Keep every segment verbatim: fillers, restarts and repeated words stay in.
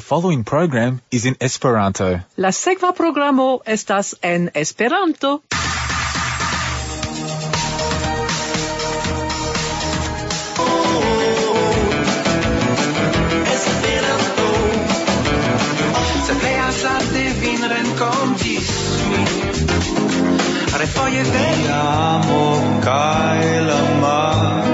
following program is in Esperanto. La sekva programo estas en Esperanto. Rencontis mi refoje vediamo kaj la mar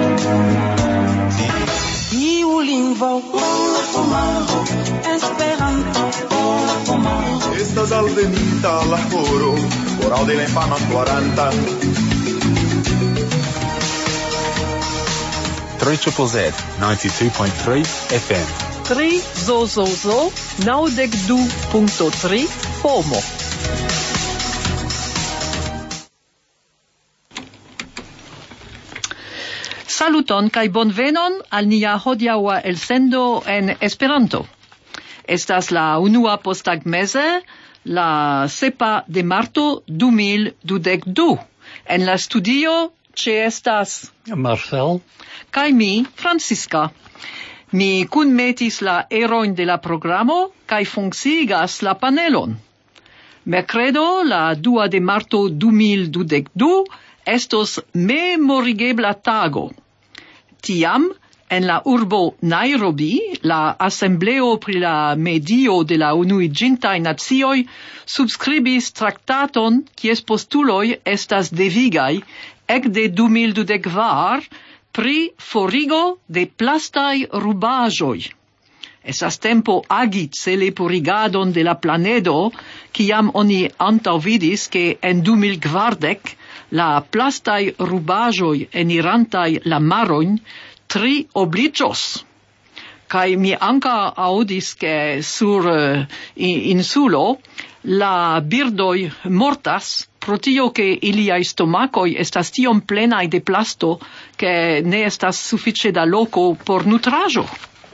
iu lingvo la pomaro Esperanto la pomaro estas alveninta la horo horo de la infana quaranta three Z Z Z ninety-two point three F M. tri zo zo zo naŭdek du punkto tri Pomo. Saluton kaj bonvenon al nia hodiaŭa elsendo en Esperanto. Estas la unua posttagmeze, la sepa de marto du mil dudek du. En la studio ĉeestas Marcel kaj mi, Francisca. Mi kunmetis la erojn de la programo kaj funkciigas la panelon. Mercredo, la dua de marto du mil dudek du, estos memorigebla tago. Tiam, en la urbo Nairobi, la Assembleo pri la medio de la Unuiĝintaj Nacioj subskribis traktaton kies postuloj estas devigaj ekde du mil dudek kvar pri forigo de plastaj rubaĵoj. Estas tempo agi cele purigadon de la planedo, kiam oni antaŭvidis ke en du mil kvardek la plastaj rubaĵoj enirantaj la marojn tri obliĝos. Kaj mi ankaŭ aŭdis ke sur uh, insulo la birdoj mortas pro tio ke iliaj stomakoj estas tiom plenaj de plasto ke ne estas sufiĉe da loko por nutraĵo.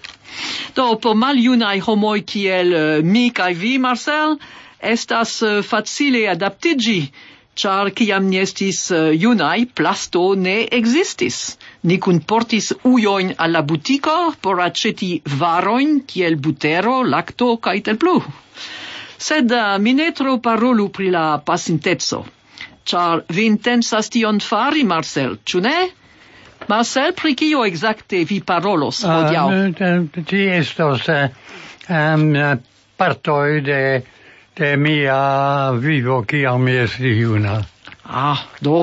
Do, por maljunaj homoj kiel uh, mi kaj vi, Marcel, estas uh, facile adaptiĝi, ĉar kiam ni estis uh, junaj, plasto ne ekzistis. Ni kunportis ujojn al la butiko por aĉeti varojn kiel butero, lakto kaj tel plu. Sed uh, mi ne tro parolu pri la pasinteco, ĉar vi intensas tion fari, Marcel, ĉu ne? Marcel, pri kio exacte vi parolos hodiaŭ? Uh, Ti estos uh, um, partoj de, de mia vivo kiam mi estis juna. Ah, do.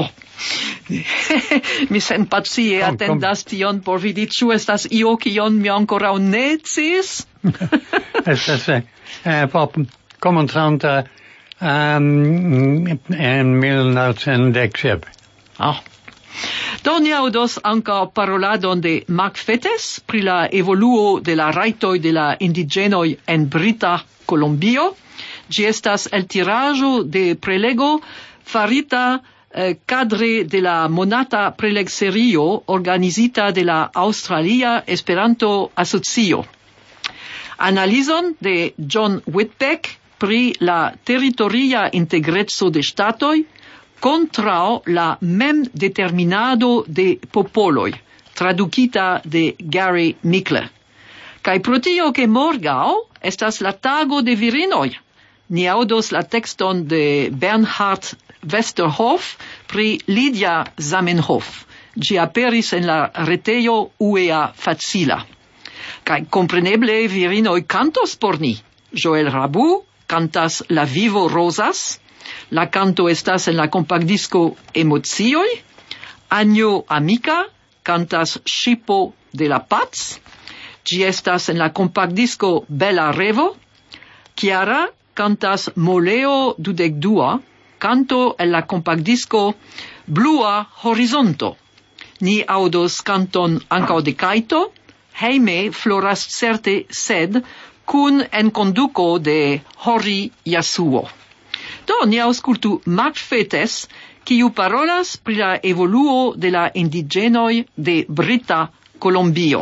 Mi senpacie Kom, atendas tion por vidi, ĉu estas io kion mi ankoraŭ ne sciis? Estas uh, pop komencanta um, en mil novecent dek sep. Ah. Do ni aŭdos ankaŭ paroladon de Mark Fettes pri la evoluo de la rajtoj de la indiĝenoj en Brita Kolombio. Ĝi estas eltiraĵo de prelego farita eh, kadre de la monata prelegserio organizita de la Aŭstralia Esperanto-Asocio. Analizon de John Whitbeck pri la teritoria integreco de ŝtatoj kontraŭ la mem-determinado de popoloj, tradukita de Gary Mickler. Kaj pro tio ke morgaŭ estas la tago de virinoj, ni aŭdos la tekston de Bernhard Westerhoff pri Lydia Zamenhof. Ĝi aperis en la retejo U E A Facila. Kaj kompreneble virinoj kantos por ni. Joel Rabu cantas La Vivo Rosas. La canto estas en la kompakdisco Emocioj. Anjo Amica cantas Ŝipo de la Paz. Ĝi estas en la kompakdisco Bela Revo. Chiara cantas Moleo dudek dua, canto en la kompakdisco Blua Horizonto. Ni aŭdos kanton ankaŭ de Kaito. Hejme floras certe sed kun enkonduko de Hori Yasuo. Do, ni aŭskultu Mark Fettes, kiu parolas pri la evoluo de la indiĝenoj de Brita Kolombio.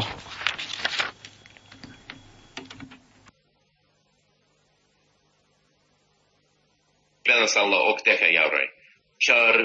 Venas al la okdekaj jaroj, ĉar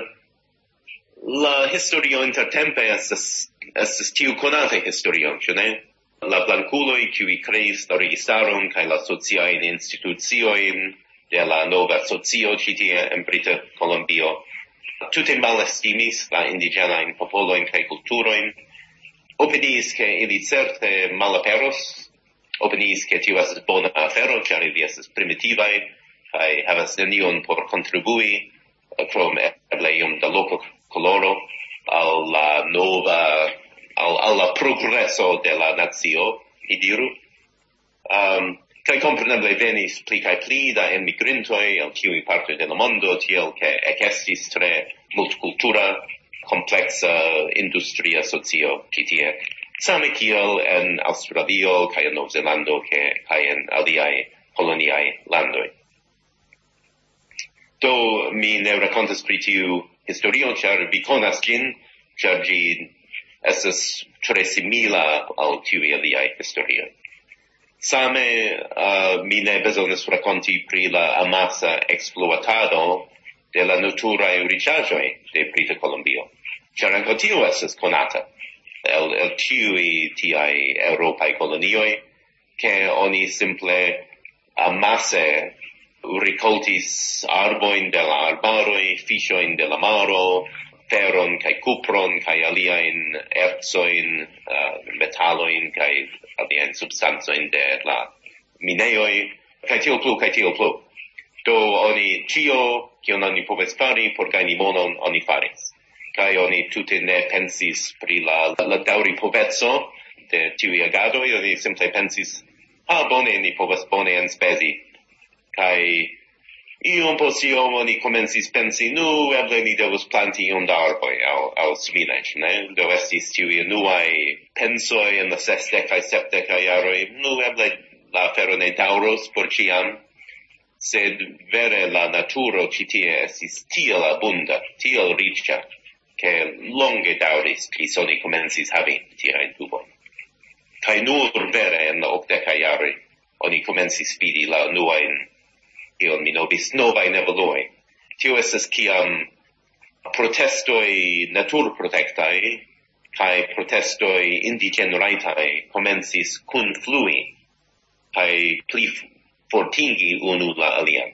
la historio intertempe estas estas tiu konata historio, ĉu ne? la blanculoi qui creis la registaron kai la socia in instituzioin de la nova socio citia en Brita Colombio. Tutte malestimis la indigena in popolo in kai culturoin. Opinis che ili certe malaperos, opinis che tiu estes bona afero, char ili estes primitivai, kai havas nenion por contribui, krom eble iom da loco coloro, al la nova, al, al la progreso de la nazio, mi diru. Um, kai compreneble venis pli kai pli da emigrintoi al tiui partoi de la mondo, tiel che ecestis tre multicultura, complexa industria socio citie. Same kiel en Australio, kai en Nov Zelando, kai en aliai coloniai landoi. Do mi ne racontas pri tiu historio, char vi conas gin, char gi estas tre simila al tiui aliai historio. Same uh, mi ne bezonas raconti pri la amasa exploatado de la naturae riĉaĵoj de Brita Colombio. Char ankaŭ tio estas konata el, el tiuj tiaj eŭropaj kolonioj, ke oni simple amase rikoltis arbojn de la arbaroj, fiŝojn de la maro, feron kaj kupron kaj aliajn ercojn, uh, metalojn kaj aliajn substancojn de la minejoj, kaj tiel plu, kaj tiel plu. Do oni ĉio, kion oni povis fari por gajni monon, oni faris. Kaj oni tute ne pensis pri la, la daŭripoveco de tiuj agadoj, oni simple pensis, ah, bone, ni povas bone enspezi. Kaj iom post iom oni komencis pensi, nu, eble ni devus planti iom da arboj aŭ aŭ simile, ne? Do estis tiuj unuaj pensoj en la sesdekaj, sepdekaj jaroj, nu, eble la afero ne daŭros por ĉiam, sed vere la naturo ĉi tie estis tiel abunda, tiel riĉa, ke longe daŭris kis oni komencis havi tiajn dubojn. Kaj nur vere en la okdekaj jaroj oni komencis vidi la unuajn ion mi nobis novajn evoluoj. Tio estas kiam protestoj naturprotektaj kaj protestoj indiĝenrajtaj komencis kunflui kaj pli fortingi unu la alian.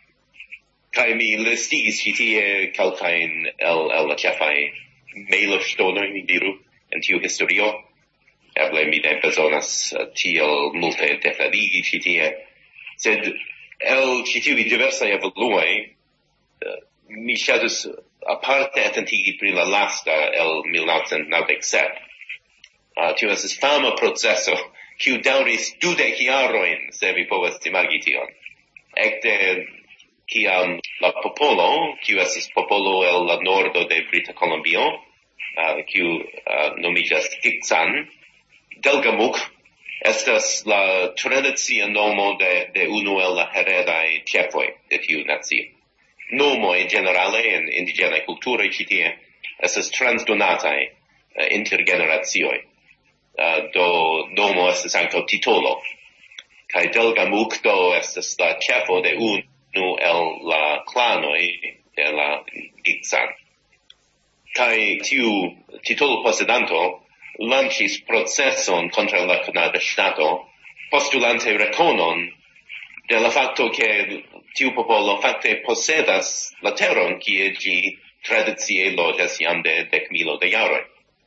Kaj mi listigis ĉi tie kelkajn el, el la ĉefaj mejloŝtonoj, mi diru, en tiu historio. Eble mi ne bezonas tiel multe deklarigi ĉi tie, sed el ĉi tiuj diversaj evoluoj, uh, mi ŝatus aparte atentigi pri la lasta el mil novecent naŭdek sep. Uh, tio estas fama proceso, kiu daŭris dudek jarojn, se vi povas imagi tion. Ekde kiam la popolo, kiu estas popolo el la nordo de Brita Colombio, uh, kiu uh, nomiĝas Kiksan, Delgamuk, estas la tradicia nomo de, de unu el la heredaj ĉefoj de tiu nacio. Nomoj ĝenerale en indiĝenaj kulturoj ĉi tie estas transdonataj uh, inter generacioj. Uh, do nomo estas ankaŭ titolo. Kaj Delgamuk do estas la ĉefo de unu el la klanoj de la Kiksan. Kaj tiu titolo posedanto lancis proceson contra la Kanada ŝtato, postulante rekonon de la fakto ke tiu popolo fakte posedas la teron kie ĝi tradicie loĝas jam de dekmilo de jaroj.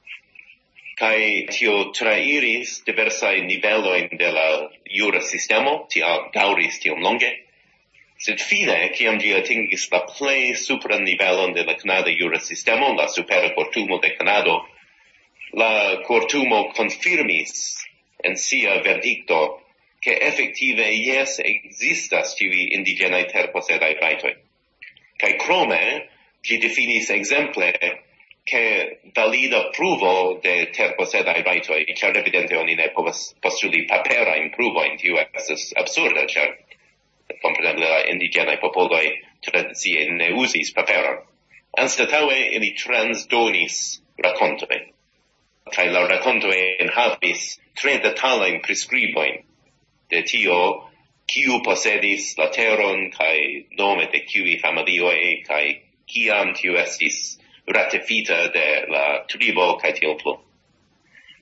Kaj tio trairis diversajn nivelojn de la jura sistemo, tio daŭris tiom longe, sed fine, kiam ĝi atingis la plej supran nivelon de la kanada jura sistemo, la supera kortumo de Kanado, la cortumo confirmis en sia verdicto che effective yes existas tiui indigenai terposedai rajtoj. Kaj krome, ĝi definis exemple che valida pruvo de terposedai rajtoj, ĉar evidente oni ne povas postuli paperajn pruvojn, tio estas absurda, ĉar kompreneble la indigenaj popoloj tradicie ne uzis paperon. Anstataŭe ili transdonis rakontojn. Kaj la rakontoj enhavis tre detalajn priskribojn de tio, kiu posedis la teron kaj nome de kiuj familioj kaj kiam tiu estis ratifita de la tribo kaj tiel plu.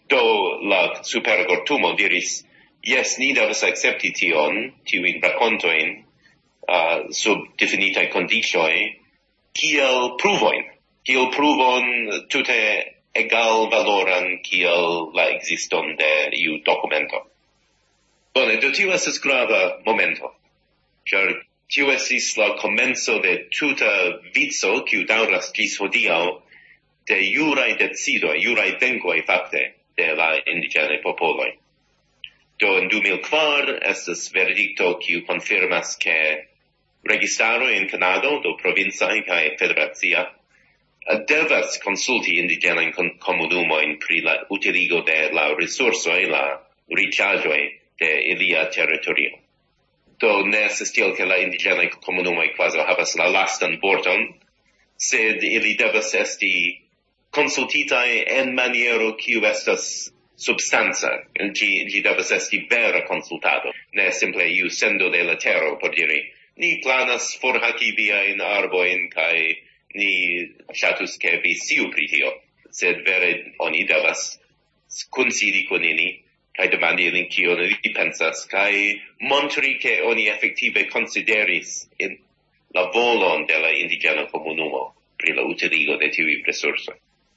Do la super cortumo diris, yes, ni devas accepti tion, tiuin racontoin, uh, sub definitae condicioi, kiel pruvoin, kiel pruvon tute egal valoran kiel la existon de iu documento. Bone, do tiu estes grava momento, char tiu estis la comenzo de tuta vico, kiu dauras gis hodiaŭ, de jurae decidoi, jurae venkoi facte, de la indigene popoloi. Do in du mil kvar estes verdicto kiu confirmas ke registaro in Canado, do provinciae kai federacia, devas consulti indigenain comunumoin pri la utiligo de la resursoi, la riĉaĵoj de ilia teritorio. Do ne estas tiel ke la indigenae comunumoi quasi havas la lastan vorton, sed ili devas esti consultitae en maniero kiu estas substanza, gi, gi devas esti vera consultado, ne simple iu sendo de letero por diri, ni planas forhaki viain arboin kai ni ŝatus ke vi sciu pri tio, sed vere oni devas konsidi kun ili kaj demandi ilin kion ili pensas kaj montri ke oni efektive konsideris in la volon de la indigena komunumo pri la utiligo de tiuj resursoj.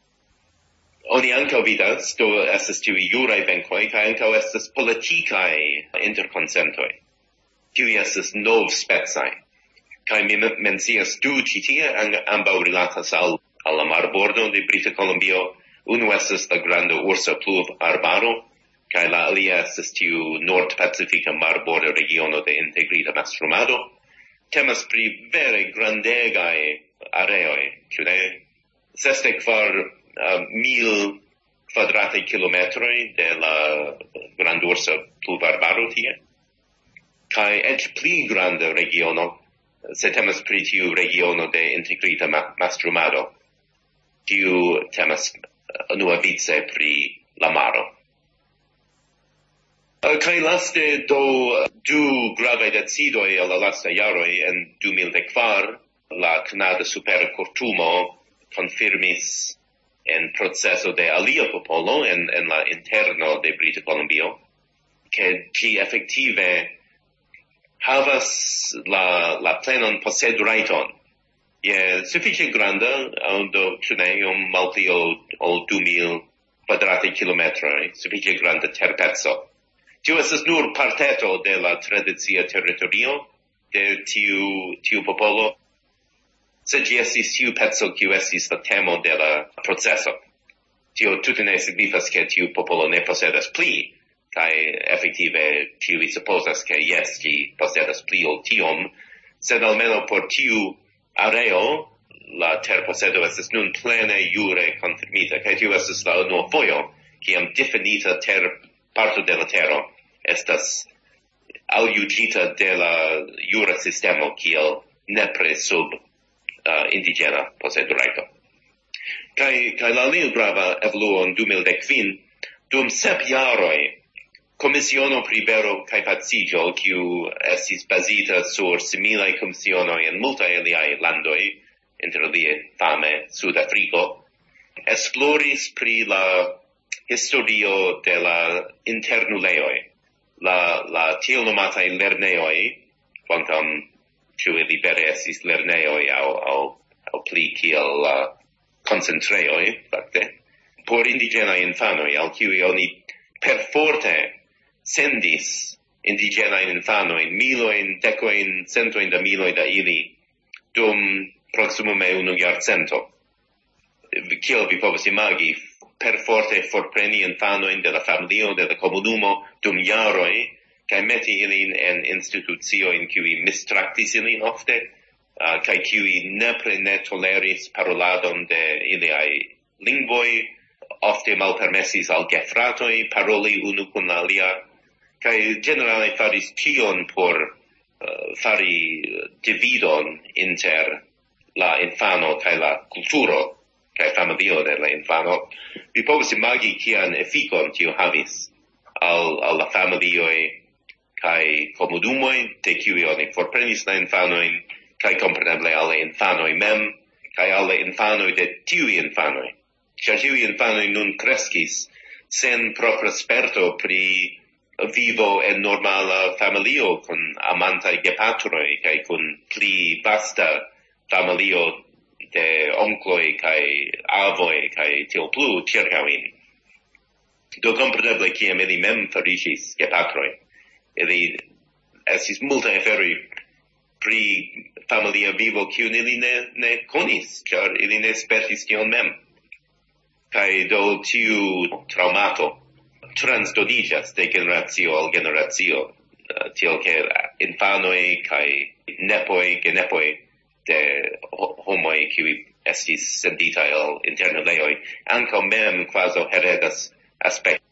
Oni ankaŭ vidas, do estas tiuj juraj venkoj kaj ankaŭ estas politikaj interkonsentoj. Tiuj estas novspecaj. Kaj mi mencias du ĉi tie, ambaŭ rilatas al, al la marbordo de Brita Kolombio. Unu estas la granda ursa pluvarbaro, kaj la alia estas tiu nord-pacifika marborda regiono de integrita mastrumado. Temas pri vere grandegaj areoj, ĉu ne? Sesdek kvar Uh, mil quadrate kilometroi de la grandursa pluvarbaro tie. Kai ec pli granda regiono, se temas pri tiu regiono de integrita ma mastrumado, tiu temas uh, nuavice pri la maro. Uh, kai laste do du grave decidoi al la lasta jaroi en du mil kvar, la Canada Supera Cortumo confirmis en proceso de alia popolo en, en la interno de Brita Kolombio, que gi efektive havas la, la plenon posedrajton. Je sufiĉe granda, do ĉu ne iom malpli ol, ol du mil kvadrataj kilometroj, sufiĉe granda terpeco. Tio estas nur parteto de la tradicia teritorio de tiu, tiu popolo, sed gi estis tiu pezzo kiu estis la temo de la proceso. Tio tute ne signifas ke tiu popolo ne posedas pli, kaj efektive ĉiuj supozas ke jes, ĝi posedas pli ol tiom, sed almeno por tiu areo la terposedo estas nun plene jure konfirmita, kaj tiu estas la unua fojo kiam difinita ter parto de la tero estas aljuĝita de la jura sistemo kiel nepre sub Uh, indigena posedurajto. Kaj kaj la alia grava evoluo en du mil kvin, dum sep jaroj komisiono pri vero kaj paciĝo, kiu estis bazita sur similaj komisionoj en multaj aliaj landoj, inter alie fame Sudafriko, esploris pri la historio de la internulejoj, la la tiel nomataj lernejoj, kvankam ĉu ili vere estis lernejoj aŭ aŭ aŭ pli kiel uh, koncentrejoj, fakte, por indiĝenaj infanoj, al kiuj oni perforte sendis indiĝenajn infanojn, milojn, dekojn, centojn da miloj da ili, dum proksimume unu jarcento. Kiel vi povas imagi, perforte forpreni infanojn de la familio, de la komunumo, dum jaroj, kai meti ilin en institucio in kiui mistraktis ilin ofte, uh, kai kiui nepre ne toleris paroladon de iliai lingvoi, ofte malpermesis al gefratoi paroli unu kun alia, kai generale faris tion por uh, fari dividon inter la infano kai la kulturo kai familio de la infano. Vi povas imagi kian efikon tio havis al, al la familioj kai komodumoj de kiuj oni forprenis la infanojn, kai kompreneble al la infanoj mem, kai al la infanoj de tiuj infanoj. Ĉar tiuj infanoj nun kreskis sen propra sperto pri vivo en normala familio con amanta gepatroi kai con pli vasta familio de oncloi kai avoi kai til plu circauin. Do compreneble kiam ili mem fariĝis gepatroi, ili estis multe aferi pri familia vivo kiun ili ne, ne konis, ĉar ili ne spertis tion mem. Kai do tiu traumato transdonigas de generatio al generatio, uh, tiel che infanoi kai nepoi genepoi de homoi qui estis sendita el interna leoi, anco mem quasi heredas aspect.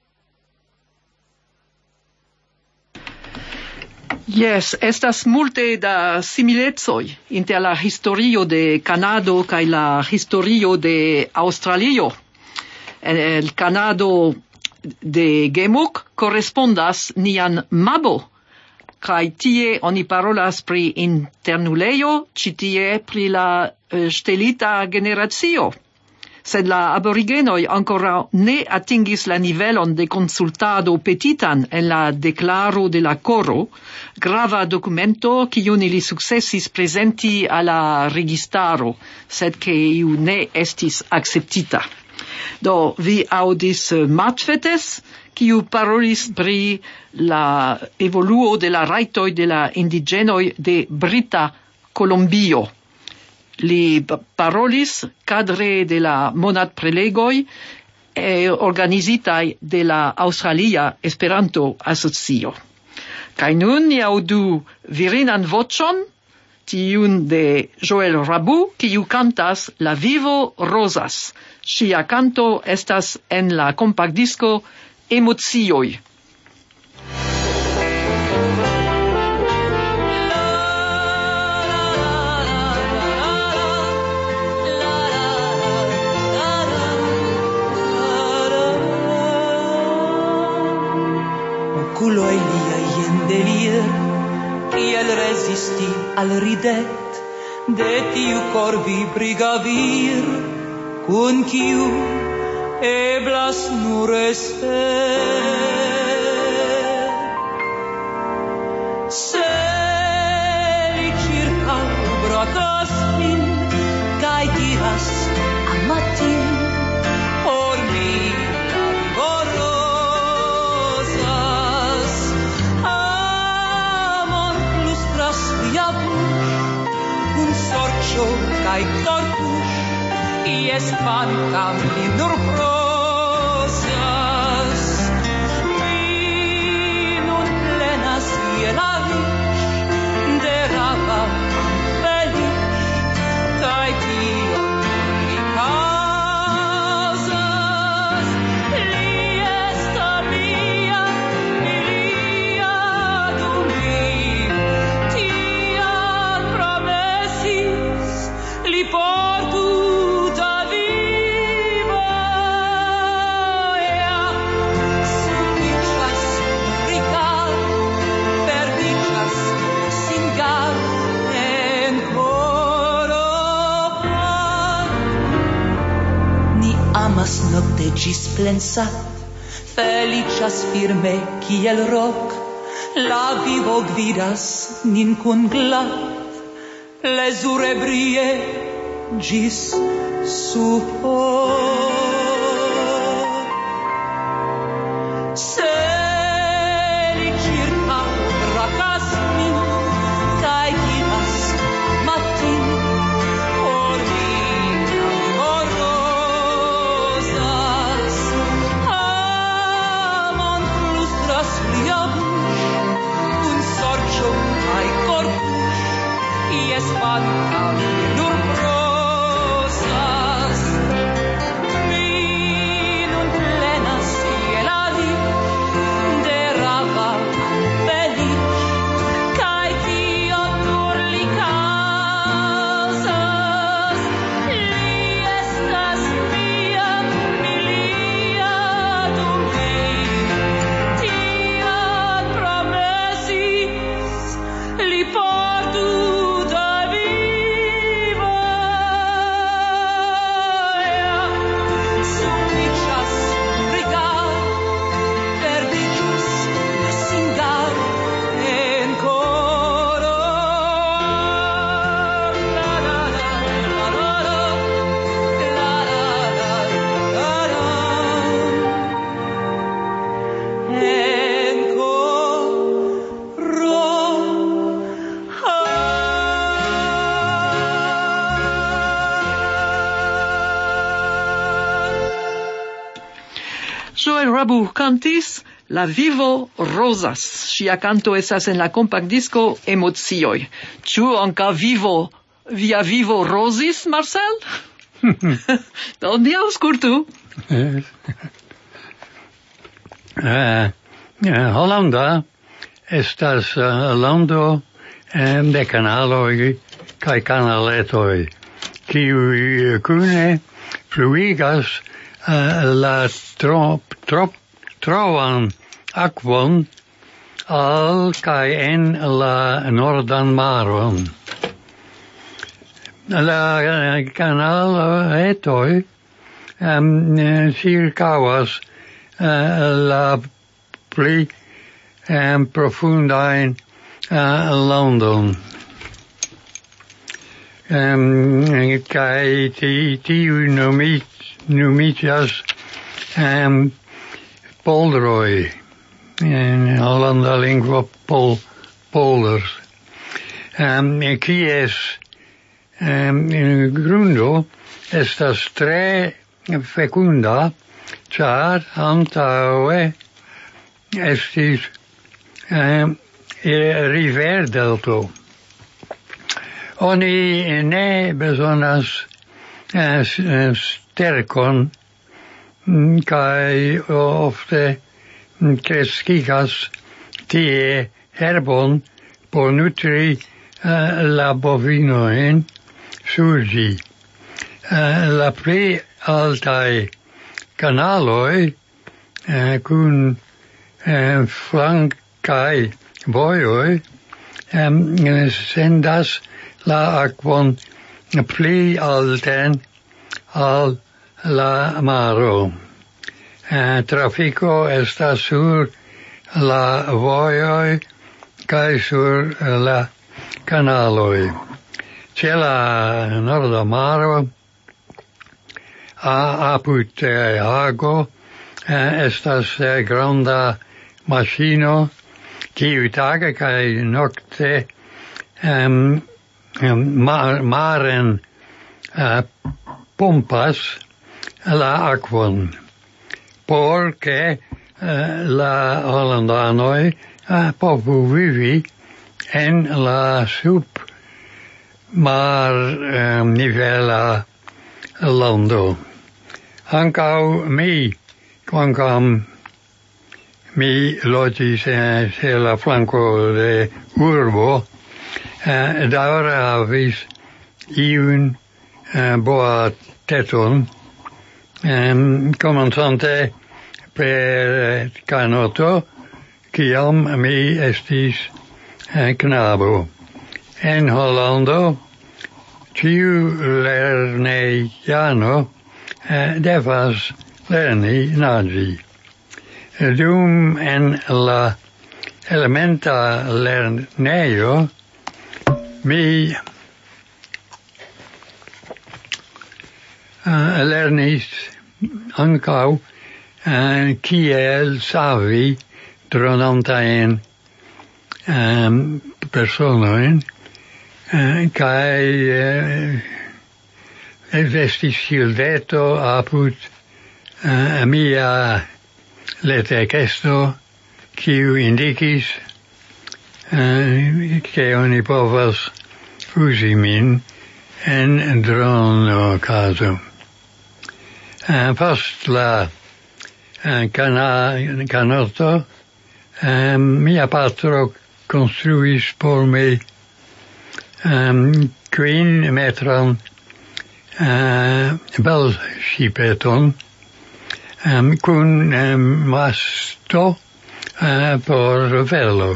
Yes, estas multe da similezoi inter la historio de Canado kai la historio de Australio. El Canado de Gemuk correspondas nian mabo, kai tie oni parolas pri internuleio, ci tie pri la uh, stelita generatio. Sed la aborigenoi ancora ne atingis la nivelon de consultado petitan en la declaro de la coro, grava documento kiun ili successis presenti alla registaro, sed che iu ne estis acceptita. Do vi audis Matfetes, kiu parolis pri la evoluo de la rajtoj de la indigenoj de Brita Kolombio. Li parolis cadre de la monat prelegoi e organizitai de la Australia Esperanto Asocio. Kai nun ni audu virinan voĉon, tiun de Joel Rabu, kiu cantas La Vivo Rosas. Ŝia canto estas en la kompaktdisko Emocioj. Oculoj liaj en delir, kiel rezisti al ridet de tiu korvibriga vir, kun kiu eblas nur esper. Se li circaubratas min kaj diras amatin, por mi la vivo rosas, amon lustras via buŝ, kun sorĉo kaj tortuŝ, ies kvankam li nur prosas. Mi nun plenas je la riĉ de rava feliĉ, kaj tion li kaŭzas. Li estas mia, ilia dum vivo, tiam promesis, li portu nocte ĝis plensat, felicias firme kiel rok, la vivo gvidas nin kun glad, plezure brie ĝis sufoc. Se li ĉirkaŭbrakas min kaj diras matin, por mi la vivo lia buŝ, kun sorĉo kaj kortuŝ, ies kvankam li nur prosas. Mi nun plenas je la riĉ de rava feliĉ, kaj tion nur li kaŭzas. Li estas mia, mi lia dum vivo, li portu da vivo, sufiĉas rigardo Prabhu cantis La vivo rosas. Sia canto esas en la compact disco Emozioi. Ĉu ankaŭ vivo, via vivo rosis, Marcel? Do ni aŭskultu. Uh, Hollanda estas uh, lando um, de kanaloj kaj kanaletoj, kiuj kune fluigas uh, la trop, trop, troan akvon al kaj en la nordan maron. La uh, kanaletoj um, cirkaŭas uh, la pli um, profundain uh, landon. Um, kai ti tiu nomit nomitias um, poldroi in Hollanda lingua pol polders. Um, kies um, grundo estas tre fecunda, char antaue estis um, riverdelto. Oni ne bezonas uh, sterkon kaj ofte kreskigas tie herbon por nutri uh, la bovinoin sur ĝi. Uh, la pli altaj kanaloj uh, kun uh, flankaj vojoj um, sendas la akvon pli alten al la maro. Uh, trafiko estas sur la vojoj kaj sur la kanaloj. Ĉe la norda maro a apud eh, ago eh, estas eh, granda maŝino kiu tage kaj nokte um, mar, maren uh, pompas la akvon por ke uh, la holandanoj uh, povu vivi en la sub mar um, nivela lando. Ankaŭ mi, kvankam mi loĝis ĉe la flanko de urbo, Uh, daŭre havis iun uh, boateton, um, komencante per kanoto, kiam mi estis uh, knabo. En Hollando, ĉiu lernejano uh, devas lerni naĝi. Dum en la elementa lernejo mi uh, lernis ankaŭ uh, kiel savi dronantajn um, personojn uh, kaj uh, estis ŝildeto apud uh, mia letekesto kiu indikis Uh, che oni povas uzi min en drono caso. Uh, post la uh, cana, canoto, um, mia patro construis por me um, quin metron uh, bel ŝipeton um, kun um, masto uh, por velo.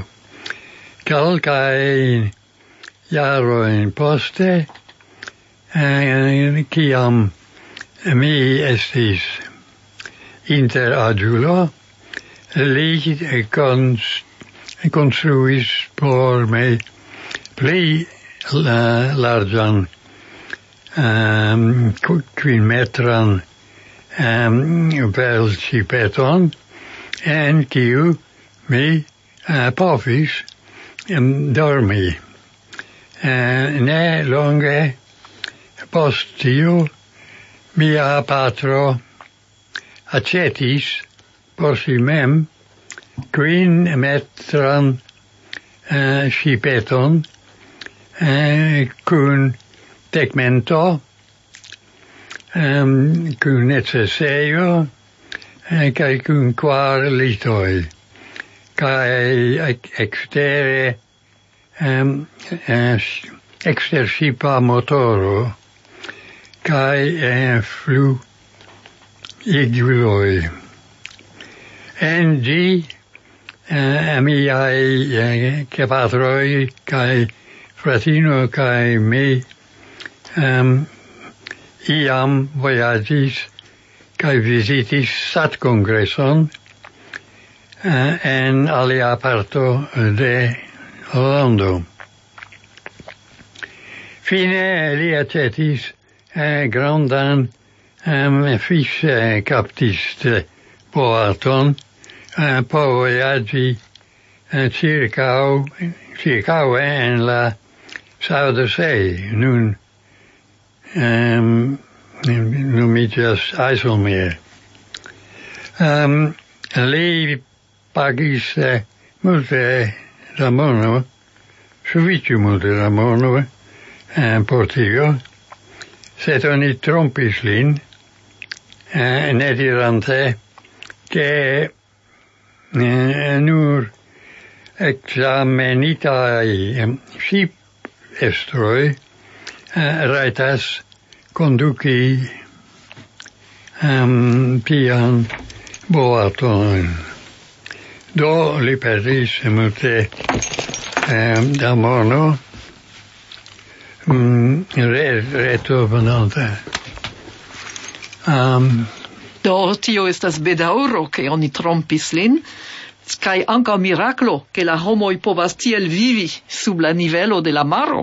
Kelkaj jarojn poste, eh, kiam mi estis interaĝulo, li konstruis por mi pli la, larĝan um, kvinmetran um, velŝipeton, en kiu mi uh, povis Um, dormi. Uh, ne longe post tiu mia patro accetis por si mem, quin metran uh, shipeton uh, cun tegmento, um, cun necessario, uh, cae cun quar litoi, cae extere um, uh, exter shipa motoro, cae uh, flu iguloi. En gi uh, amiai uh, gepatroi cae fratino cae me um, iam voyagis cae visitis sat congresson uh, en alia parto de Hollando. Fine li accetis uh, grandan um, fis uh, captiste boaton uh, por voyagi uh, circau, circau en la Zuiderzee, nun um, nomigas IJsselmeer. Um, li pagis uh, multe da mono, sufiĉe multe da mono, uh, por tio, sed oni trompis lin, uh, ne dirante che uh, nur examenitai um, shipestroi uh, raitas conduci um, pian boaton. Do li perdis multe um, da mono um, re, retornante. Um, Do tio estas bedaŭro, ke oni trompis lin, kaj ankaŭ miraklo, ke la homoj povas tiel vivi sub la nivelo de la maro.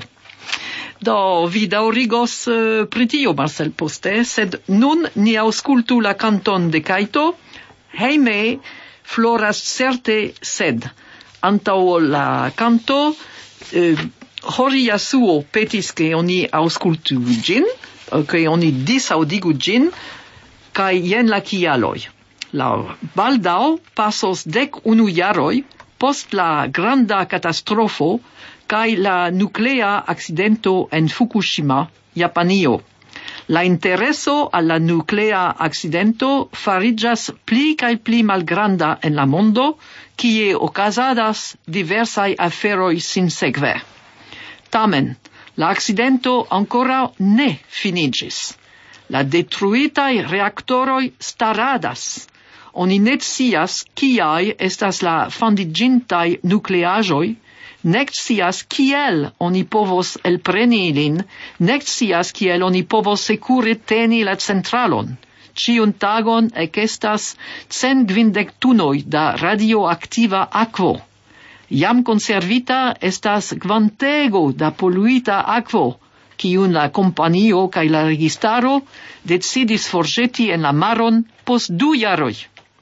Do vi daŭrigos uh, pri tio, Marcel, poste, sed nun ni aŭskultu la kanton de Kaito, hejme floras certe sed. Antaŭ la kanto, uh, Hori Yasuo petis ke oni aŭskultu ĝin, ke oni disaŭdigu ĝin, kaj jen la kialoj. La baldaŭ pasos dek unu jaroj post la granda katastrofo kaj la nuklea akcidento en Fukushima, Japanio. La intereso al la nuklea akcidento fariĝas pli kaj pli malgranda en la mondo, kie okazadas diversaj aferoj sinsekve. Tamen, la akcidento ankoraŭ ne finiĝis. La detruitaj reaktoroj staradas. Oni ne scias kiaj estas la fondiĝintaj nukleaĵoj, nek scias kiel oni povos elpreni ilin, nek scias kiel oni povos sekure teni la centralon. Ĉiun tagon ekestas cent kvindek tunoj da radioaktiva akvo. Jam konservita estas kvantego da poluita akvo, kiun la kompanio kaj la registaro decidis forĵeti en la maron post du jaroj.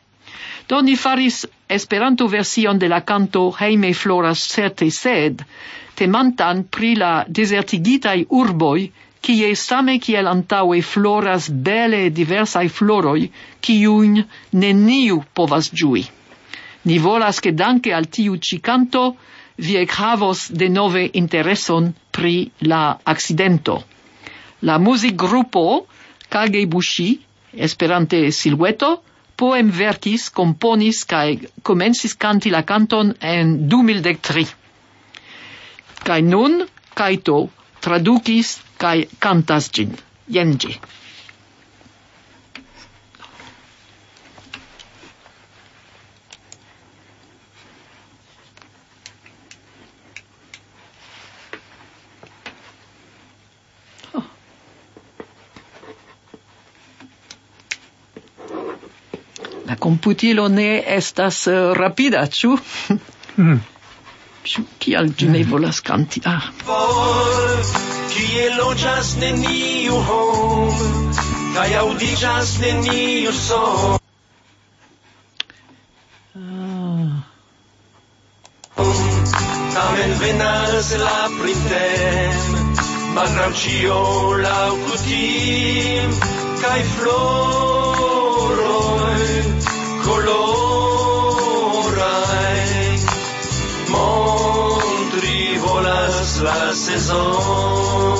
Do ni faris Esperanto version de la kanto Hejme floras certe sed, temantan pri la desertigitaj urboj, kie same kiel antaŭe floras bele diversaj floroj, kiujn neniu povas ĝui. Ni volas ke danke al tiu ĉi kanto vi ekhavos denove intereson pri la akcidento. La muzikgrupo Kagebushi, Esperante Silhueto, poem verkis, komponis kaj komencis kanti la kanton en du mil tri. Kaj nun Kaito tradukis kaj kantas ĝin. Jen ĝi. La computilo ne estas uh, rapida, ĉu? mm. Kial ĝi ne volas kanti? Ah. Kie loĝas neniu home, kaj aŭdiĝas neniu sono. Ah. Tamen venas la printemp, malgraŭ ĉio laŭ kutim, kaj floroj florai, montri volas la saison.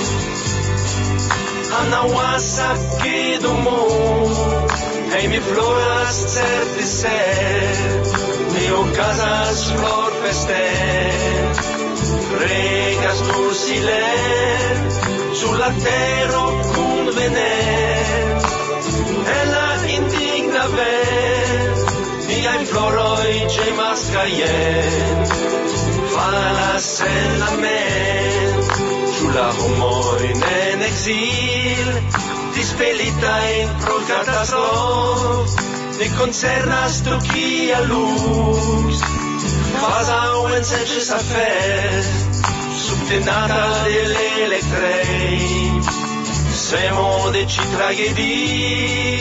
Anawasa che domo, hey mi floras certi ser, mio casas flor fester, regas nur silen, sulla terra cun vener, e la indigna ver, miai floroi gemas caien, falas en la men, sulla homoi en exil, dispelita in pro catastrof, ne concernas tu kia lux, fasau en sences affair, subtenata dell'electrei, semo de ci tragedii,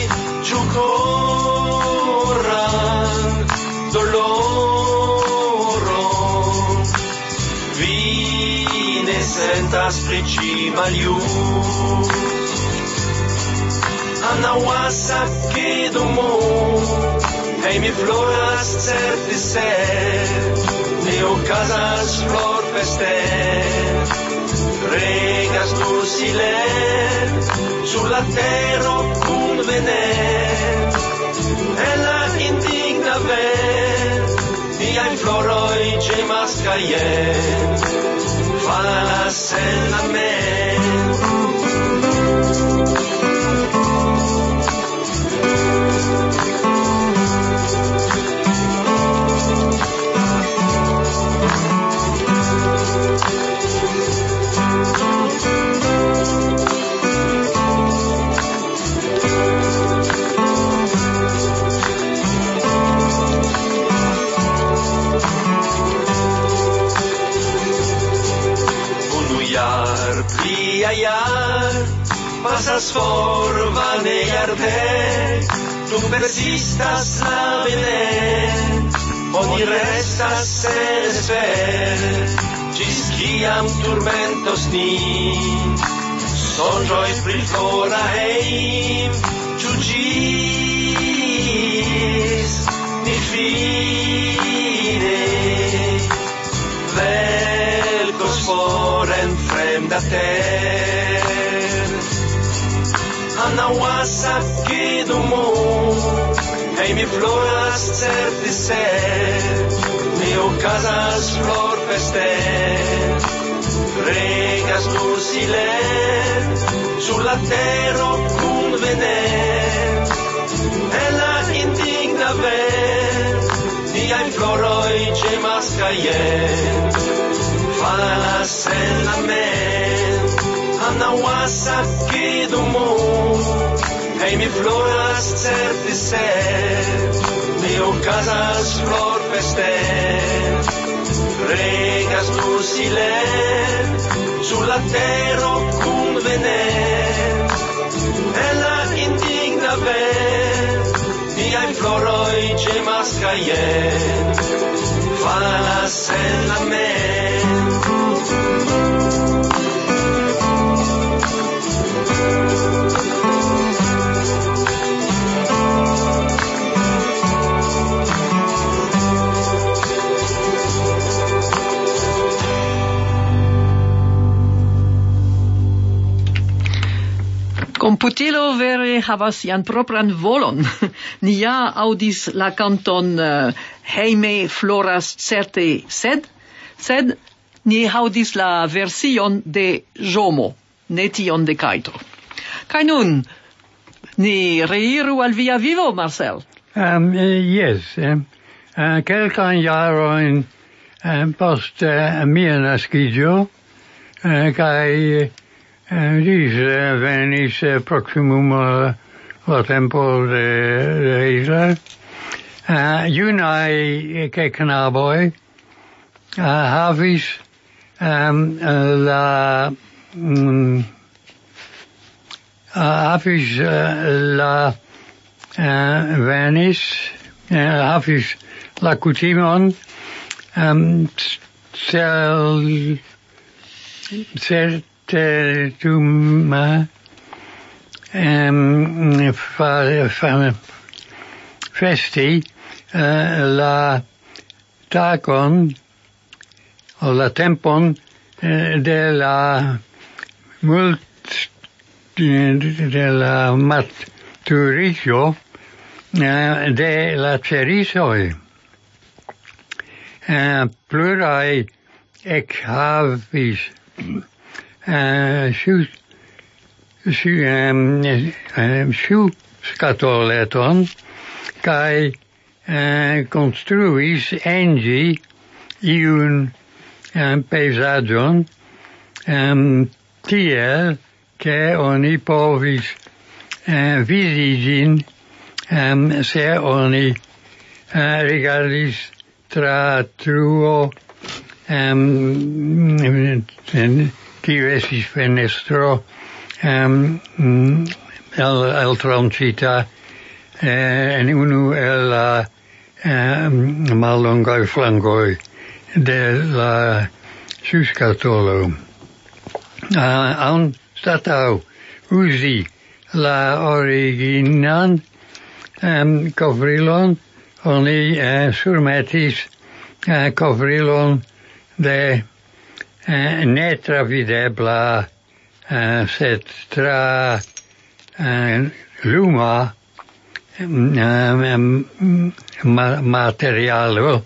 giucoran, doloro, vine sentas prici malius, anawasa che domo, hey mi floras certi ser, neo casas flor fester, regas nur silen, sulla terra cun vener, e la indigna ver, miai floroi gemas caien, falas en la men. Pasas for vane ardec, dum persistas la vener, oni restas sen esper, gis ciam turmentos ni, sonjoi pri flora heim, ciu gis, ni fine, velcos for en fremda ter, anawasa che domo, hey mi floras certi ser, mio casas flor fester, regas nur silen, sulla terra cun vener, e la indigna ver, miai floroi gemas caien, falas en la men, anawasa che domo, hey mi floras certi ser, mio casas flor fester, regas nur silen, sulla terra cun vener, e la indigna ver, miai floroi gemas caien, falas en la men. Computilo vere havas ian propran volon. Ni ja audis la canton uh, Heime floras certe sed, sed ni audis la version de Jomo, ne tion de Kaito. Kai nun, ni reiru al via vivo, Marcel? Um, uh, yes. Um, uh, Kelkan jaroin um, post uh, mia naskiĝo, uh, kai Uh, dis uh, venis uh, proximum uh, la tempo de, de Israel. Uh, junai ke knaboj uh, havis um, uh, la um, uh, havis uh, la uh, venis uh, havis la kutimon um, cel cert Uh, tum uh, um, fa, fa, festi uh, la tagon o la tempon uh, de la mult de la maturicio uh, de la cerisoi. Uh, plurai ec havis uh, siu, siu, um, um, siu scatoleton kai uh, construis engi iun um, peisagion um, tiel che oni povis uh, visigin um, se oni uh, rigardis tra truo um, kiu estis fenestro um, el, el troncita eh, en unu el la um, mallongaj flankoj de la suscatolo. Uh, anstataŭ uzi la originan um, kovrilon, oni uh, surmetis uh, kovrilon de uh, netravidebla uh, sed tra uh, luma um, ma materialo.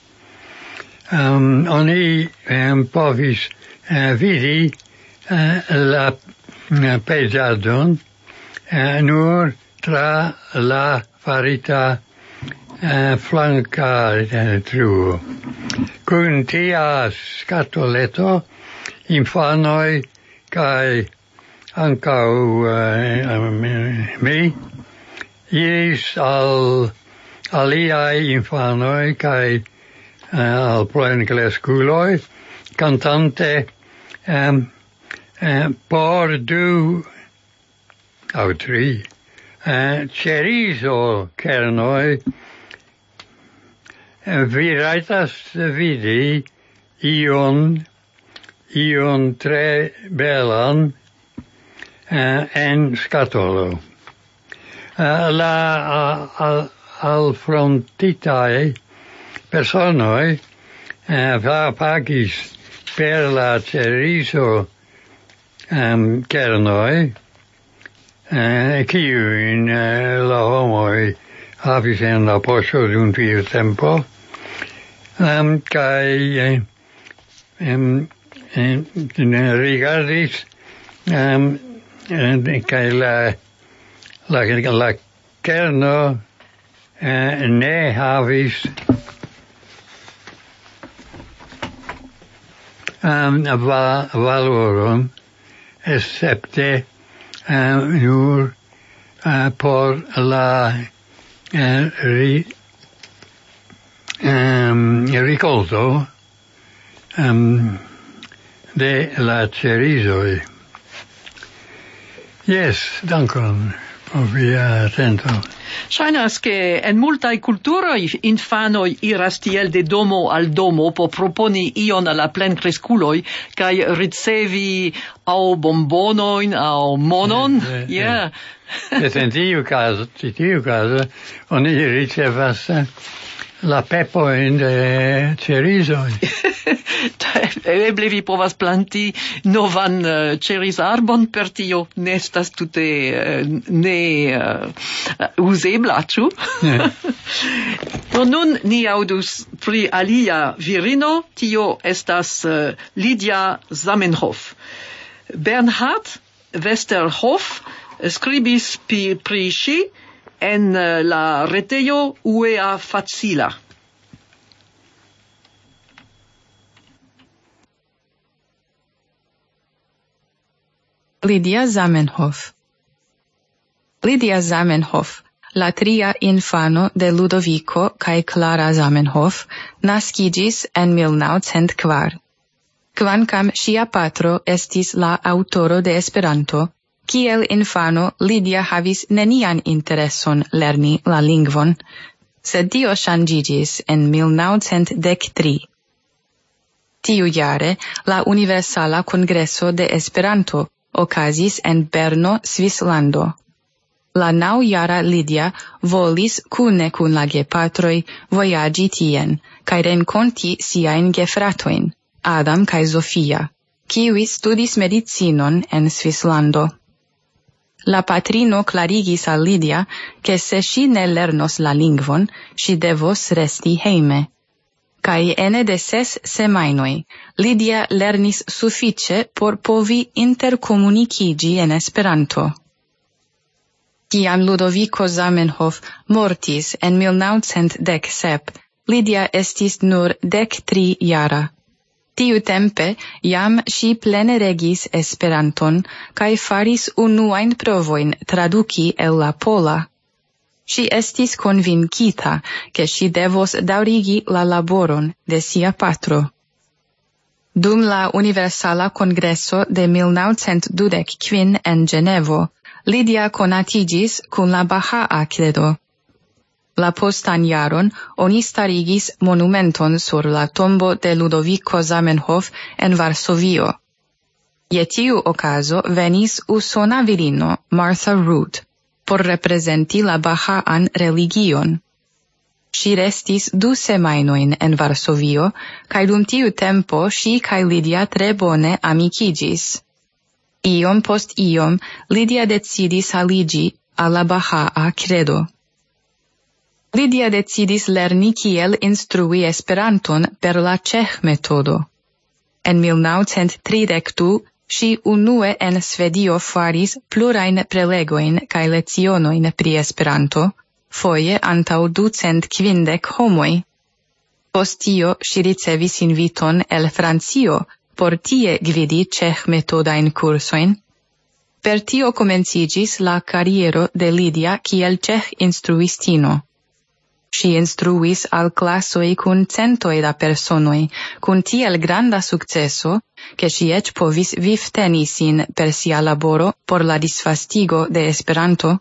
Um, oni um, povis uh, vidi uh, la uh, peisaĝon uh, nur tra la farita uh, flanka uh, truo. Kun tia scatoleto infanoj kaj ankaŭ uh, mi iris al aliaj infanoj kaj uh, al plenkreskuloj cantante um, uh, por du aŭ tri uh, cerizo kernoj. Vi rajtas vidi ion, ion tre belan uh, en scatolo. Uh, la uh, al, alfrontitaj personoj uh, pagis per la cerizo um, kernoj, uh, kiujn uh, la homoj havis en la poŝo dum tiu tempo. Um, kai um, um, rigardis um, kai la la la kerno uh, ne havis um, va, valoron escepte um, nur uh, por la uh, ri Um, ricolto um, de la cerizoj. Yes, dankon por via atento. Ŝajnas ke en multaj kulturoj infanoj iras tiel de domo al domo por proponi ion al la plenkreskuloj kaj ricevi aŭ bombonojn aŭ monon. Eh, eh, yeah. Sed en tiu caso, in tiu caso, oni ricevas la pepoin de cerizoj. Eble vi povas planti novan uh, cerizarbon per tio, ne estas tute uh, ne uh, uzebla, ĉu? Do nun ni aŭdus pri alia virino, tio estas uh, Lydia Zamenhof. Bernhard Westerhoff skribis pri, pri ŝi en la retejo Uea Facila. Lydia Zamenhof. Lydia Zamenhof, la tria infano de Ludovico kaj Clara Zamenhof, naskiĝis en mil naŭcent kvar. Kvankam ŝia patro estis la aŭtoro de Esperanto, kiel infano Lydia havis nenian intereson lerni la lingvon, sed tio ŝanĝiĝis en mil naŭcent dek tri. Tiujare la Universala Kongreso de Esperanto okazis en Berno, Svislando. La naŭjara Lydia volis kune kun la gepatroj vojaĝi tien kaj renkonti siajn gefratojn, Adam kaj Zofia, kiuj studis medicinon en Svislando. La patrino klarigis al Lydia, ke se ŝi ne lernos la lingvon, ŝi devos resti hejme. Kaj ene de ses semajnoj, Lydia lernis sufiĉe por povi interkomunikiĝi en Esperanto. Kiam Ludovico Zamenhof mortis en mil naŭcent dek sep, Lydia estis nur dek tri jara. Tiutempe jam ŝi plene regis Esperanton kaj faris unuajn provojn traduki el la pola. Ŝi estis konvinkita, ke ŝi devos daŭrigi la laboron de sia patro. Dum la Universala Kongreso de mil naŭcent dudek kvin en Ĝenevo, Lydia konatiĝis kun la Bahaa kredo. La postan jaron oni starigis monumenton sur la tombo de Ludovico Zamenhof en Varsovio. Je tiu okazo venis usona virino Martha Root por reprezenti la Bahaan religion. Ŝi restis du semajnojn en Varsovio, kaj dum tiu tempo ŝi kaj Lydia tre bone amikiĝis. Iom post iom Lydia decidis aliĝi al la Bahaa kredo. Lydia decidis lerni kiel instrui Esperanton per la ĉeĥ-metodo. En mil naŭcent tridek du ŝi unue en Svedio faris plurajn prelegojn kaj lecionojn pri Esperanto, foje antaŭ ducent kvindek homoj. Post tio ŝi ricevis inviton el Francio por tie gvidi ĉeĥ-metodajn kursojn. Per tio komenciĝis la kariero de Lydia kiel ĉeĥ-instruistino. Ŝi instruis al klasoj kun centoj da personoj, kun tiel granda sukceso, ke ŝi eĉ povis vivteni sin per sia laboro por la disvastigo de Esperanto.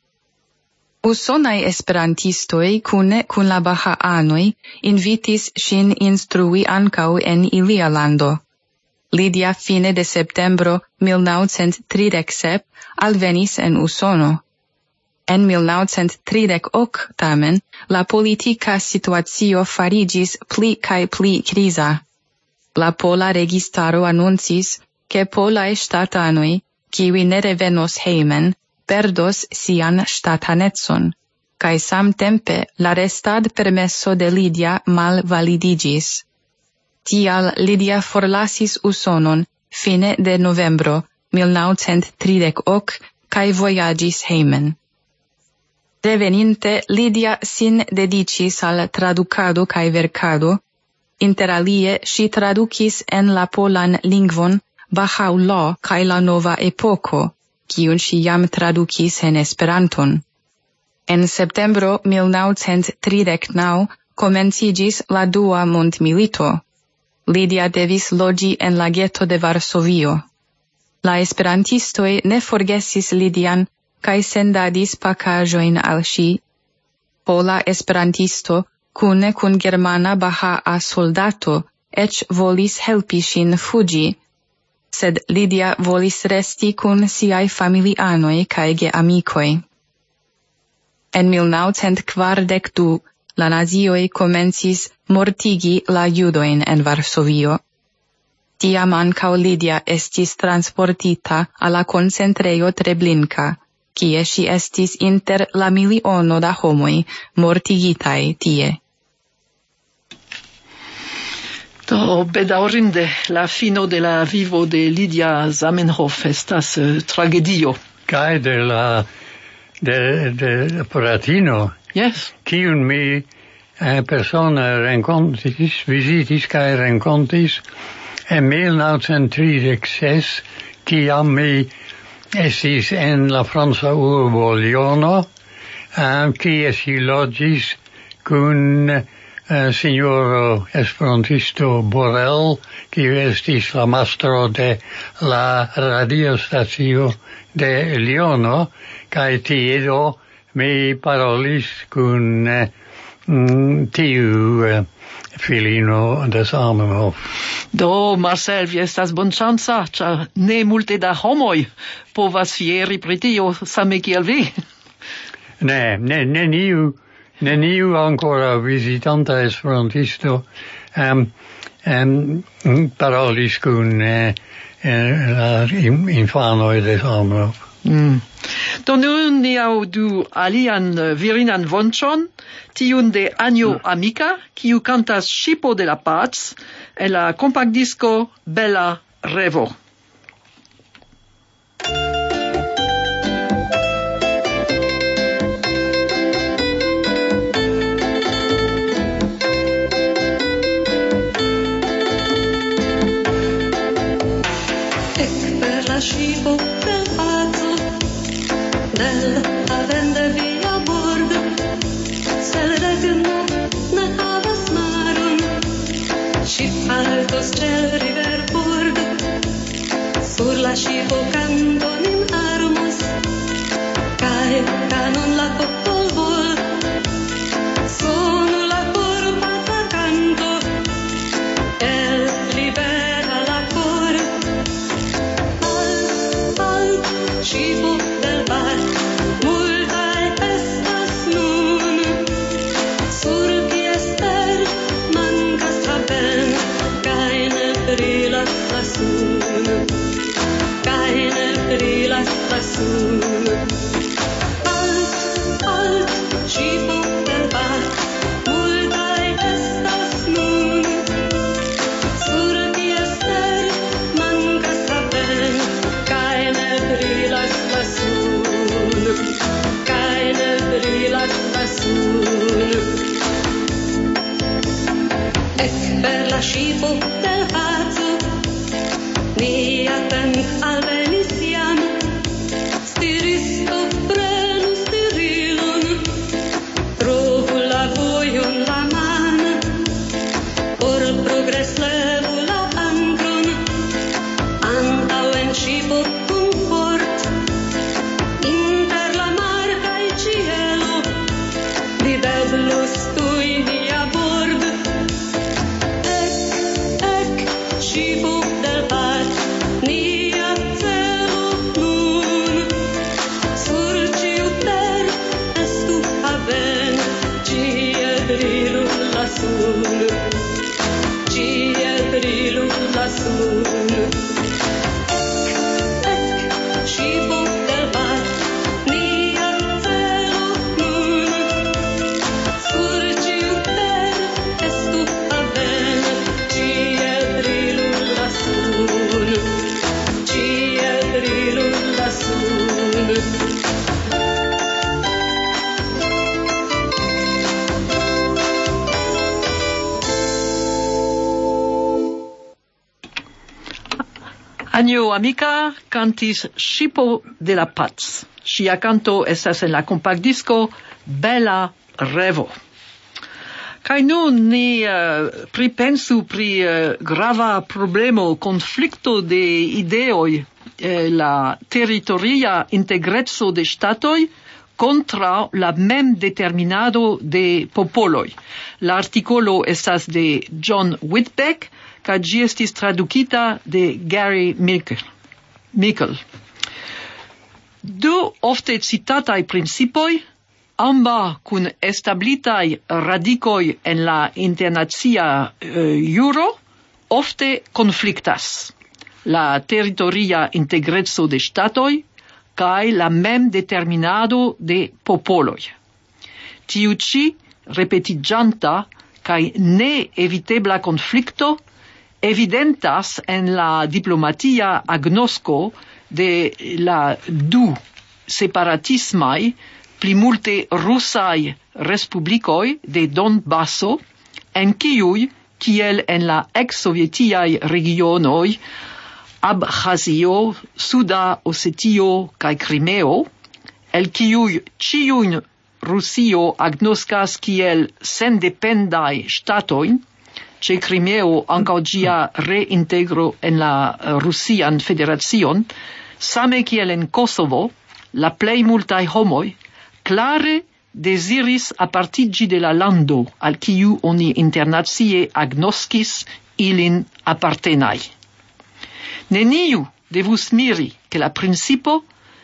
Usonaj esperantistoj kune kun la Bahaanoj invitis ŝin instrui ankaŭ en ilia lando. Lydia fine de septembro mil naŭcent tridek sep alvenis en Usono. En mil naŭcent tridek ok tamen la politika situacio fariĝis pli kaj pli kriza. La pola registaro anoncis, ke polaj ŝtatanoj, kiuj ne revenos hejmen, perdos sian ŝtatanecon, kaj samtempe la restadpermeso de Lydia malvalidiĝis. Tial Lydia forlasis Usonon fine de novembro mil naŭcent tridek ok kaj vojaĝis hejmen. Reveninte, Lydia sin dediĉis al tradukado kaj verkado. Interalie ŝi tradukis en la polan lingvon Baha'u'llah kaj la nova epoko, kiun ŝi jam tradukis en Esperanton. En septembro mil naŭcent tridek naŭ komenciĝis la dua mondmilito. Lydia devis loĝi en la geto de Varsovio. La esperantistoj ne forgesis Lydian kaj sendadis pakaĵojn al ŝi. Pola esperantisto kune kun germana Bahaa soldato eĉ volis helpi ŝin fuĝi, sed Lydia volis resti kun siaj familianoj kaj geamikoj. En mil naŭcent kvardek du la nazioj komencis mortigi la judojn en Varsovio. Tiam ankaŭ Lydia estis transportita al la koncentrejo Treblinka, kie ŝi estis inter la miliono da homoj mortigitaj tie. Do bedaŭrinde la fino de la vivo de Lydia Zamenhof estas uh, tragedio. Kaj de la de, de fratino, Yes. kiun mi eh, persone renkontis, vizitis kaj renkontis en mil naŭcent tridek ses, kiam mi estis en la franca urbo Liono, eh, kie si loĝis kun eh, signoro esperantisto Borel, kiu estis la mastro de la radiostacio de Liono, kaj tie do mi parolis kun eh, mm, tiu eh, filino de Zamenhof. Do, Marcel, vi estas bonŝanca, ĉar ne multe da homoj povas fieri pri tio same kiel vi. Ne, ne, neniu, neniu ancora visitantes frontisto um, um, parolis kun uh, la infanoj de Zamenhof. Mm. Do nun ni audu alian uh, virinan vonĉon, tiun de Anjo Amica, kiu kantas Ŝipo de la Paz en la kompaktdisko Bela Revo. Ŝipo del paco del avende via bord sel regno ne havas maron ŝi haltos ĉe riverbord sur la ŝipo kantonin armos kaj kanon la popolvol sonu la korpata kanto el libera la kor. Ŝipo del bar, multaj estas nun, sur kies ter mankas haveno, kaj ne brilas la suno, kaj ne brilas la suno. Alt, alt, ŝipo del bar, multaj estas nun, sur kies ter mankas haveno, kaj ne brilas la suno, kaj ne brilas la suno. Ek per la ŝipo del paco, nia temp alvenis jam, stiristo prenu stirilon, trovu la vojon la man, por progres levu la ankron, antaŭen ŝipo kunfort, inter la mar kaj ĉielo, videblus tuj nia bord. Ek, ek, ŝipo del bar, nia celo nun, sur ĉiu ter estu haveno, ĉie brilu la suno, ĉie brilu la suno. Ek, ŝipo del bar, nia celo nun, sur ĉiu ter estu haveno, ĉie brilu la suno, ĉie brilu la suno. Anjo Amica cantis Ŝipo de la Paz. Ŝia canto estas en la kompaktdisko Bela Revo. Kaj nun ni uh, pripensu pri uh, grava problemo, konflikto de ideoj, eh, la teritoria integreco de ŝtatoj kontraŭ la memdeterminado de popoloj. La artikolo estas de John Whitbeck, kaj ĝi estis tradukita de Gary Mickle. Mickle. Du ofte citataj principoj, ambaŭ kun establitaj radikoj en la internacia uh, juro, ofte konfliktas. La teritoria integreco de ŝtatoj kaj la memdeterminado de popoloj. Tiu ĉi repetiĝanta kaj neevitebla konflikto evidentas en la diplomatia agnosko de la du separatismaj plimulte rusaj respublikoj de Donbaso, en kiuj, kiel en la ex-sovietiaj regionoj Abĥazio, Suda Osetio kaj Krimeo, el kiuj ĉiujn Rusio agnoskas kiel sendependaj ŝtatojn, ĉe Krimeo ankaŭ ĝia reintegro en la Rusian Federacion, same kiel en Kosovo, la plej multaj homoj klare deziris apartiĝi de la lando al kiu oni internacie agnoskis ilin apartenaj. Neniu devus miri ke la principo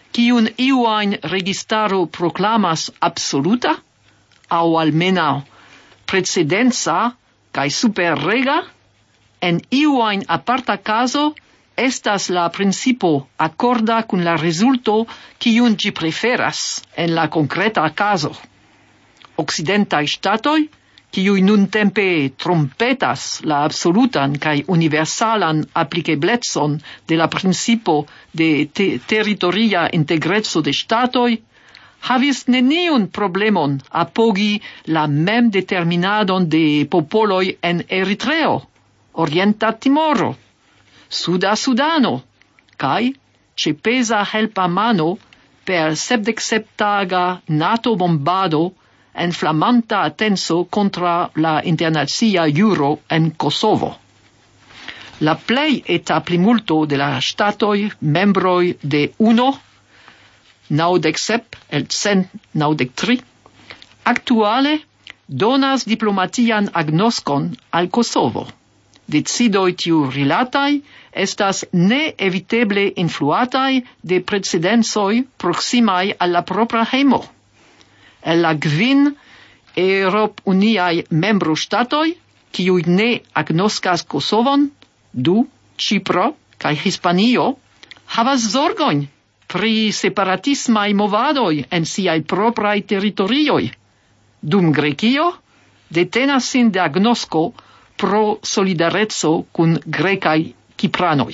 kiun iuain registaro proclamas absoluta, au almenau precedenza kai superrega, en iuain aparta caso estas la principo accorda kun la resulto kiun gi preferas en la concreta caso. Occidentai statoi, kiui nuntempe trompetas la absolutan kai universalan applicabletson de la principo de te territoria integrezzo de statoi, havis neniun problemon apogi la mem determinadon de popoloi en Eritreo, Orienta Timoro, Suda Sudano, kai ce pesa helpa mano per sepdexeptaga NATO bombado en flamanta atenso contra la internazia juro en Kosovo. La plei eta plimulto de la statoi membroi de uno, naudec sep el cent naudec tri, actuale donas diplomatian agnoscon al Kosovo. Decidoi tiu rilatai estas ne eviteble influatai de precedensoi proximai alla propria hemo. El la gvin Europ Uniai membro statoi, kiui ne agnoscas Kosovon, du, Cipro, kai Hispanio, havas zorgoin pri separatismai movadoi en siai proprai territorioi. Dum Grecio detenas sin de agnosco pro solidarezzo kun grecai Kipranoi.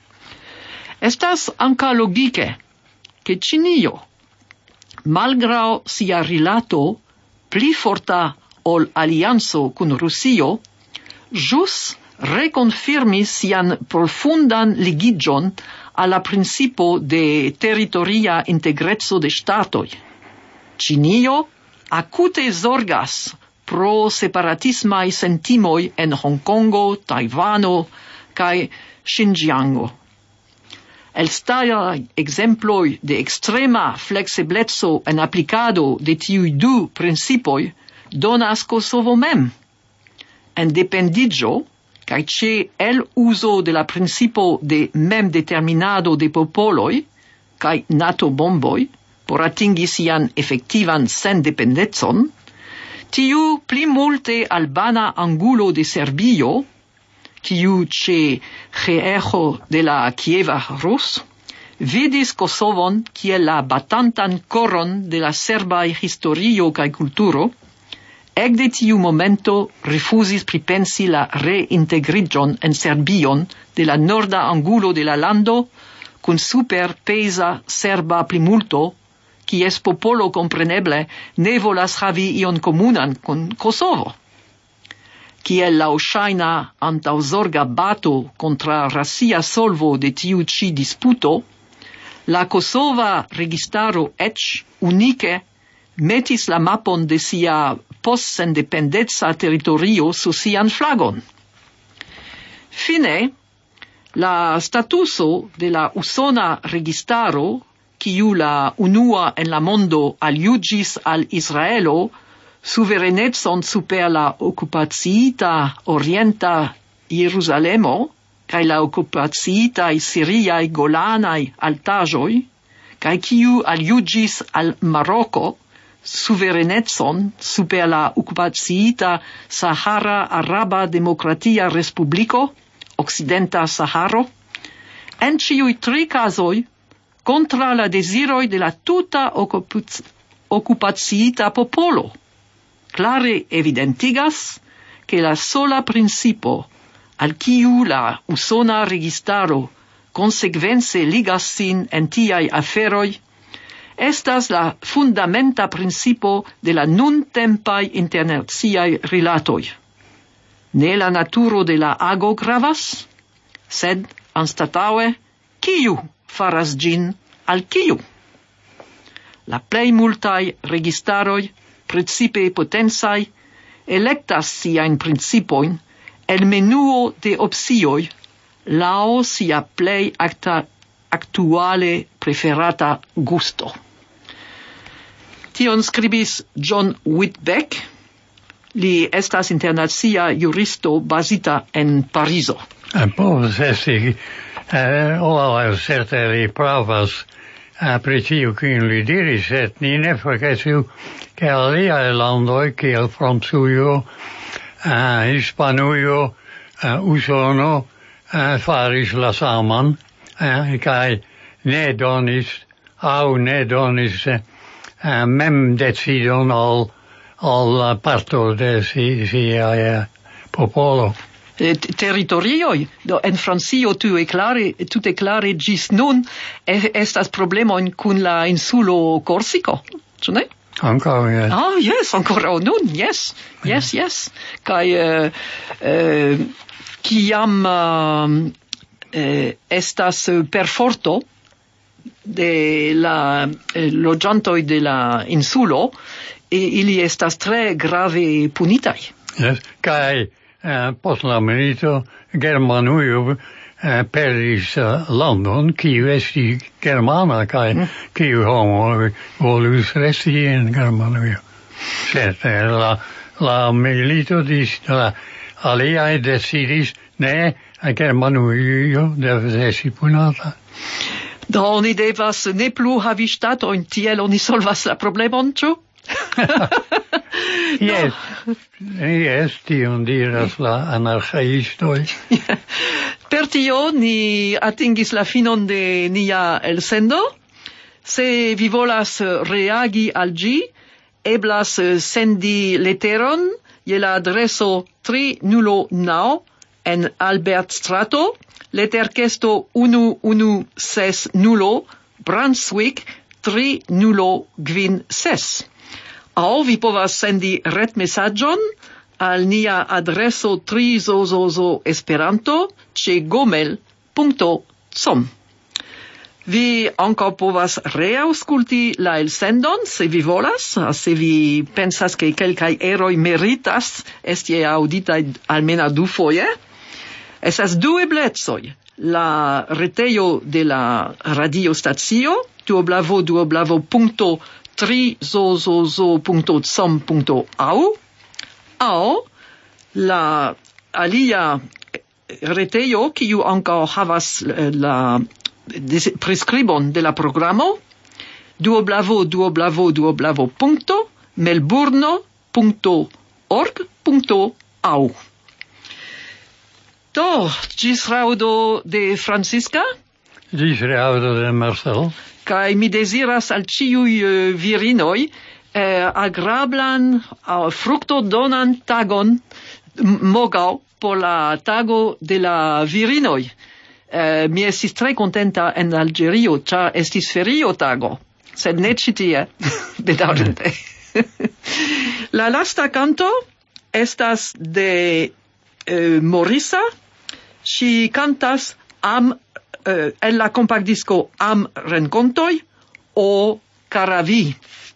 Estas anca logike, che Cinio, malgrau sia rilato pli forta ol alianzo kun Rusio, jus reconfirmis sian profundan ligigion alla principo de territoria integrezzo de statoi. Cinio acute zorgas pro separatismai sentimoi en Hong Kongo, Taiwano, kai Xinjiango. El starai exemploi de extrema flexiblezzo en applicado de tiui du principoi donas Kosovo mem. En dependigio, kai ce el uso de la principo de mem determinado de popoloi, kai NATO bomboi, por atingi sian effectivan sen dependetson, tiu pli multe albana angulo de Serbio, kiu ce geejo de la Kieva Rus, vidis Kosovon kiel la batantan coron de la serbai historio kai kulturo, ecde tiu momento rifusis pripensi la reintegrigion en Serbion de la norda angulo de la lando, kun super pesa serba plimulto, kies popolo compreneble ne volas havi ion comunan con Kosovo. Kiel lau shaina antau zorga bato contra rasia solvo de tiu ci disputo, la Kosova registaro ec unique metis la mapon de sia post-sendependezza territorio su sian flagon. Fine, la statuso de la usona registaro, kiu la unua en la mondo aliugis al Israelo suverenetson super la occupaziita orienta Jerusalemo, kai la occupaziitai Siriai Golanai altajoi, kai kiu aliugis al Marocco suverenetson super la occupaziita Sahara Araba Demokratia Respubliko, Occidenta Saharo, en ciui tri casoi contra la desiroi de la tuta occupaziita popolo. Clare evidentigas che la sola principo al kiu la usona registaro consequence ligas sin en tiai aferoi estas la fundamenta principo de la nun tempai internaziai rilatoi. Ne la naturo de la ago gravas, sed anstataue kiu faras gin al kiu. La plei multai registaroi, principe potensai, electas siain principoin el menuo de opsioi lao sia plei acta actuale preferata gusto. Tion scribis John Whitbeck, li estas internazia juristo basita en Pariso. Povas esti, uh, o certe li pravas, uh, pri tiu kiun li diris, sed ni ne forgesu ke aliaj landoj kiel Francujo, uh, Hispanujo, uh, Usono uh, faris la saman, uh, kaj ne donis aŭ ne donis uh, mem decidon al al parto de si, siaj uh, popolo. Territorioj. Do en Francio tute klare, tute klare ĝis nun estas problemoj kun la insulo Korsiko, ĉu ne? Ankaŭ, yes. Ah, yes, ankoraŭ nun, yes, yes, yes. Kaj uh, uh, kiam uh, uh, estas perforto de la uh, loĝantoj de la insulo, ili estas tre grave punitaj. Yes, kaj Uh, post la milito Germanujo uh, perdis uh, landon, kiu esti germana, kaj mm. kiu homo volus resti in Germanujo. Sed uh, la, la milito dis, la aliaj decidis, ne, Germanujo devas esti punata. Do oni devas ne plu havi ŝtatojn, tiel oni solvas la problemon, ĉu? Yes, yes, tion diras la anarĥiistoj. Per tio ni atingis la finon de nia elsendo. Se vi volas reagi al ĝi, eblas sendi leteron je la adreso tri nulo naŭ en Albertstrato, leterkesto unu unu ses nulo, Brunswick tri nulo kvin ses. Aŭ vi povas sendi retmesaĝon al nia adreso tri zozozo Esperanto ĉe gmail punkto com. Vi ankaŭ povas reaŭskulti la elsendon, se vi volas, se vi pensas ke kelkaj eroj meritas esti aŭditaj almenaŭ dufoje. Estas du eblecoj. La retejo de la radiostacio, duoblavo duoblavo punkto tri zozozo punkto com punkto au, aŭ la alia retejo, kiu ankaŭ havas la preskribon de la programo, duoblavo duoblavo duoblavo punkto melburno punkto org punkto au. Do, ĝis raŭdo de Francisca. Ĝis raŭdo de Marcel. Kaj mi deziras al ĉiuj uh, virinoj eh, agrablan uh, fruktodonan tagon morgaŭ por la tago de la virinoj. Eh, mi estis tre kontenta en Alĝerio, ĉar estis ferio tago, sed ne ĉi tie, bedaŭrinde. La lasta kanto estas de eh, Morisa. Ŝi kantas am Uh, en la compactdisco Am rencontoj o Caravi.